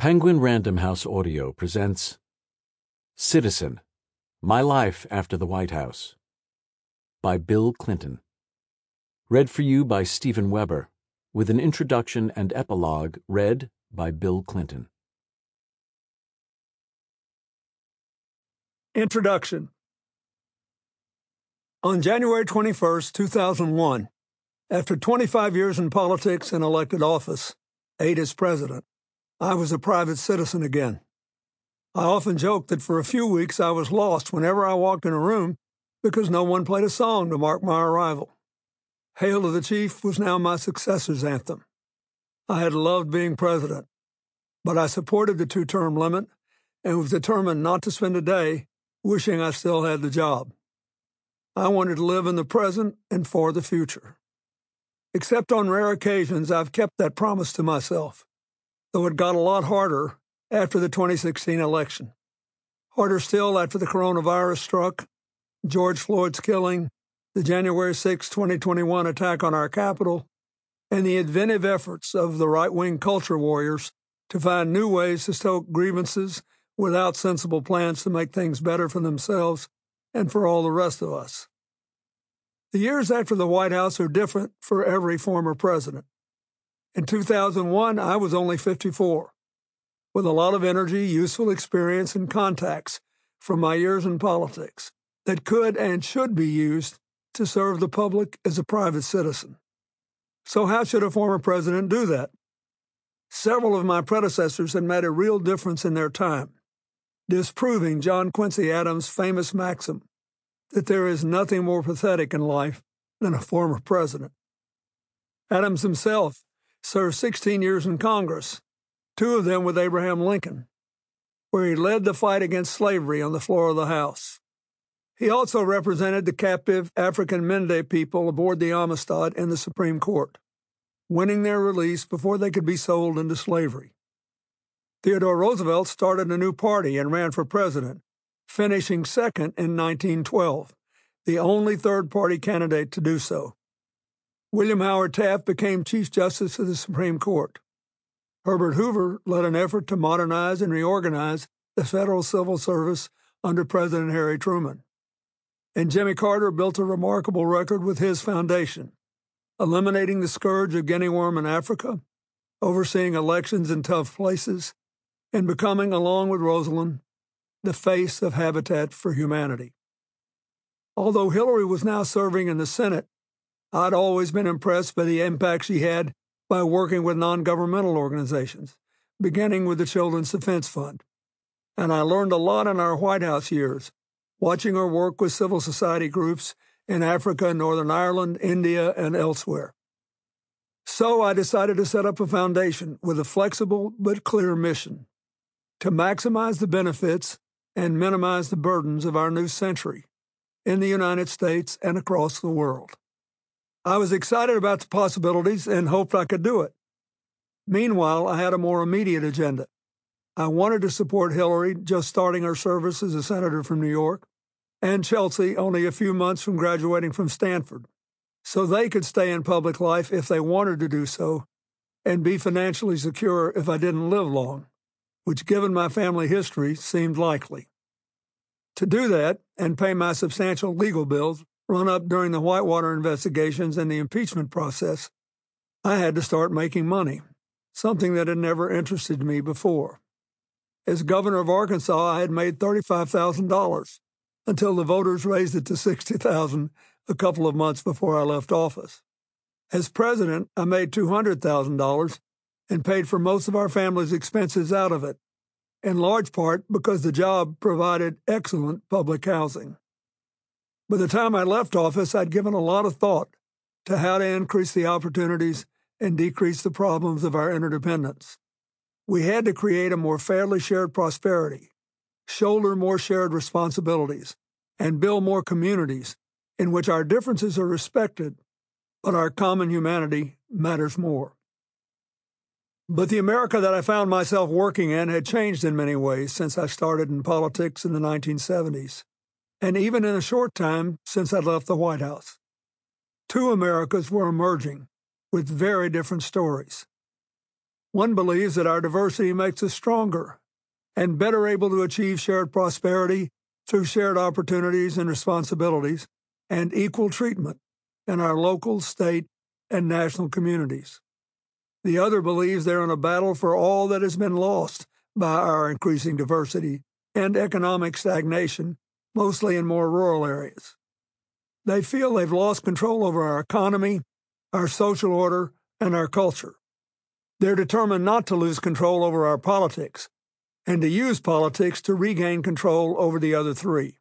Penguin Random House Audio presents Citizen: My Life After the White House by Bill Clinton. Read for you by Stephen Weber, with an introduction and epilogue read by Bill Clinton. Introduction. On January 21, 2001, after 25 years in politics and elected office, 8 as president, I was a private citizen again. I often joke that for a few weeks I was lost whenever I walked in a room because no one played a song to mark my arrival. Hail to the Chief was now my successor's anthem. I had loved being president, but I supported the 2-term limit and was determined not to spend a day wishing I still had the job. I wanted to live in the present and for the future. Except on rare occasions, I've kept that promise to myself, though it got a lot harder after the 2016 election. Harder still after the coronavirus struck, George Floyd's killing, the January 6, 2021 attack on our Capitol, and the inventive efforts of the right-wing culture warriors to find new ways to stoke grievances without sensible plans to make things better for themselves and for all the rest of us. The years after the White House are different for every former president. In 2001, I was only 54, with a lot of energy, useful experience, and contacts from my years in politics that could and should be used to serve the public as a private citizen. So how should a former president do that? Several of my predecessors had made a real difference in their time, disproving John Quincy Adams' famous maxim that there is nothing more pathetic in life than a former president. Adams himself served 16 years in Congress, 2 of them with Abraham Lincoln, where he led the fight against slavery on the floor of the House. He also represented the captive African Mende people aboard the Amistad in the Supreme Court, winning their release before they could be sold into slavery. Theodore Roosevelt started a new party and ran for president, finishing second in 1912, the only third-party candidate to do so. William Howard Taft became Chief Justice of the Supreme Court. Herbert Hoover led an effort to modernize and reorganize the federal civil service under President Harry Truman. And Jimmy Carter built a remarkable record with his foundation, eliminating the scourge of guinea worm in Africa, overseeing elections in tough places, and becoming, along with Rosalynn, the face of Habitat for Humanity. Although Hillary was now serving in the Senate, I'd always been impressed by the impact she had by working with non-governmental organizations, beginning with the Children's Defense Fund. And I learned a lot in our White House years, watching her work with civil society groups in Africa, Northern Ireland, India, and elsewhere. So I decided to set up a foundation with a flexible but clear mission: to maximize the benefits and minimize the burdens of our new century in the United States and across the world. I was excited about the possibilities and hoped I could do it. Meanwhile, I had a more immediate agenda. I wanted to support Hillary, just starting her service as a senator from New York, and Chelsea, only a few months from graduating from Stanford, so they could stay in public life if they wanted to do so and be financially secure if I didn't live long, which, given my family history, seemed likely. To do that and pay my substantial legal bills run up during the Whitewater investigations and the impeachment process, I had to start making money, something that had never interested me before. As governor of Arkansas, I had made $35,000 until the voters raised it to $60,000 a couple of months before I left office. As president, I made $200,000 and paid for most of our family's expenses out of it, in large part because the job provided excellent public housing. By the time I left office, I'd given a lot of thought to how to increase the opportunities and decrease the problems of our interdependence. We had to create a more fairly shared prosperity, shoulder more shared responsibilities, and build more communities in which our differences are respected, but our common humanity matters more. But the America that I found myself working in had changed in many ways since I started in politics in the 1970s, and even in a short time since I left the White House. 2 Americas were emerging with very different stories. One believes that our diversity makes us stronger and better able to achieve shared prosperity through shared opportunities and responsibilities and equal treatment in our local, state, and national communities. The other believes they're in a battle for all that has been lost by our increasing diversity and economic stagnation, mostly in more rural areas. They feel they've lost control over our economy, our social order, and our culture. They're determined not to lose control over our politics and to use politics to regain control over the other three.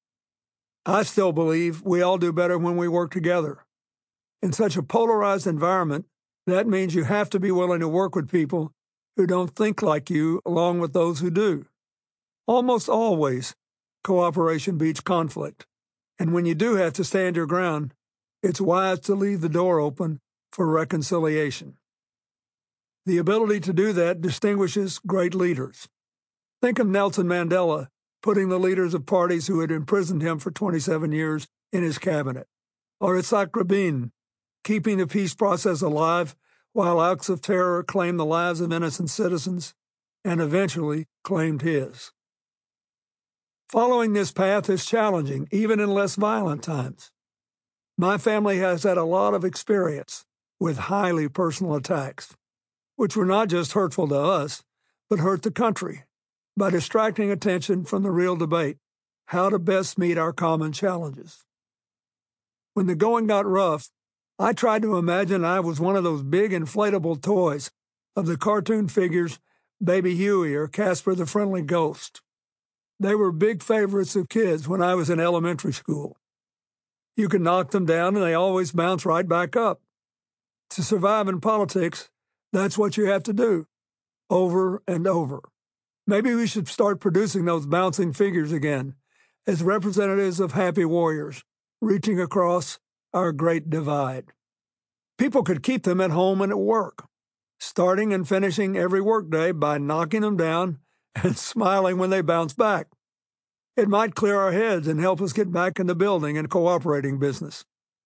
I still believe we all do better when we work together. In such a polarized environment, that means you have to be willing to work with people who don't think like you along with those who do. Almost always, cooperation beats conflict. And when you do have to stand your ground, it's wise to leave the door open for reconciliation. The ability to do that distinguishes great leaders. Think of Nelson Mandela putting the leaders of parties who had imprisoned him for 27 years in his cabinet, or Itzhak Rabin keeping the peace process alive while acts of terror claimed the lives of innocent citizens and eventually claimed his. Following this path is challenging, even in less violent times. My family has had a lot of experience with highly personal attacks, which were not just hurtful to us, but hurt the country by distracting attention from the real debate, how to best meet our common challenges. When the going got rough, I tried to imagine I was one of those big inflatable toys of the cartoon figures Baby Huey or Casper the Friendly Ghost. They were big favorites of kids when I was in elementary school. You can knock them down and they always bounce right back up. To survive in politics, that's what you have to do, over and over. Maybe we should start producing those bouncing figures again as representatives of happy warriors, reaching across our great divide. People could keep them at home and at work, starting and finishing every workday by knocking them down and smiling when they bounce back. It might clear our heads and help us get back in the building and cooperating business.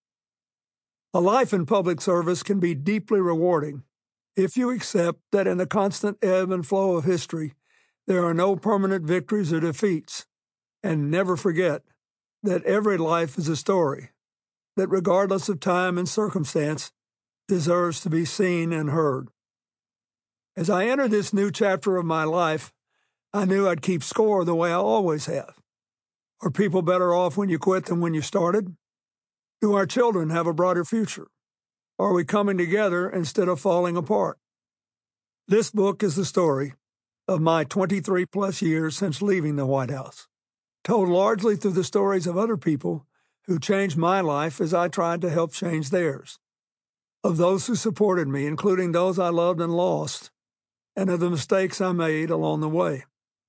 A life in public service can be deeply rewarding if you accept that in the constant ebb and flow of history, there are no permanent victories or defeats, and never forget that every life is a story that, regardless of time and circumstance, deserves to be seen and heard. As I enter this new chapter of my life, I knew I'd keep score the way I always have. Are people better off when you quit than when you started? Do our children have a brighter future? Are we coming together instead of falling apart? This book is the story of my 23-plus years since leaving the White House, told largely through the stories of other people who changed my life as I tried to help change theirs, of those who supported me, including those I loved and lost, and of the mistakes I made along the way.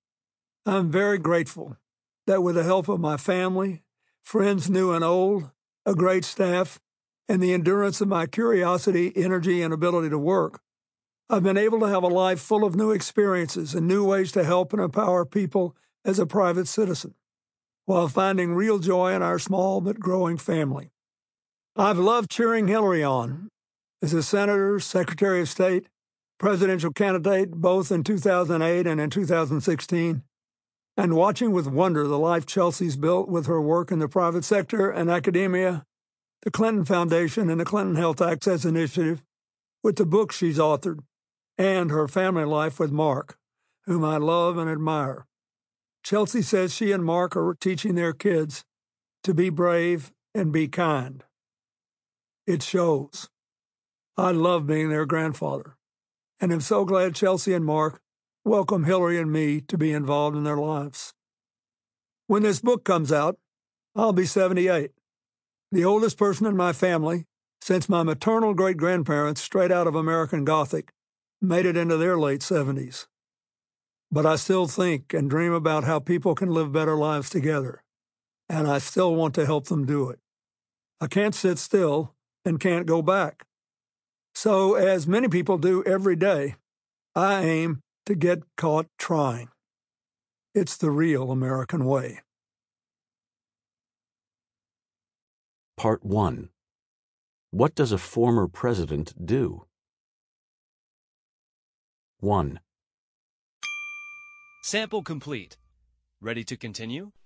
I'm very grateful that with the help of my family, friends new and old, a great staff, and the endurance of my curiosity, energy, and ability to work, I've been able to have a life full of new experiences and new ways to help and empower people as a private citizen, while finding real joy in our small but growing family. I've loved cheering Hillary on as a senator, secretary of state, presidential candidate both in 2008 and in 2016, and watching with wonder the life Chelsea's built with her work in the private sector and academia, the Clinton Foundation and the Clinton Health Access Initiative, with the books she's authored, and her family life with Mark, whom I love and admire. Chelsea says she and Mark are teaching their kids to be brave and be kind. It shows. I love being their grandfather, and am so glad Chelsea and Mark welcome Hillary and me to be involved in their lives. When this book comes out, I'll be 78, the oldest person in my family since my maternal great-grandparents, straight out of American Gothic, made it into their late 70s. But I still think and dream about how people can live better lives together, and I still want to help them do it. I can't sit still and can't go back. So, as many people do every day, I aim to get caught trying. It's the real American way. Part 1. What does a former president do? 1. Sample complete. Ready to continue?